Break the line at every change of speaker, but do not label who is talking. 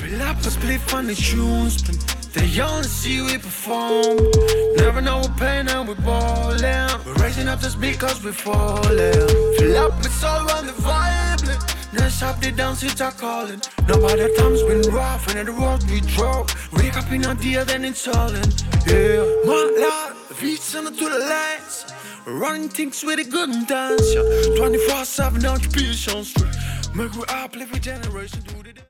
Fill up a spliff on the tunes, but they only see we perform. Never know we're playing and we're ballin'. We're raising up just because we're falling. Fill up, it's all on the vibe. Let's up the down, sit a calling. Nobody time's been rough, and the road we drove. Wake up in a deal, then it's all in. Yeah, my lord, reach on to the lights. Running things with a good dance, yeah. 24/7 occupation street. Make we uplift a generation.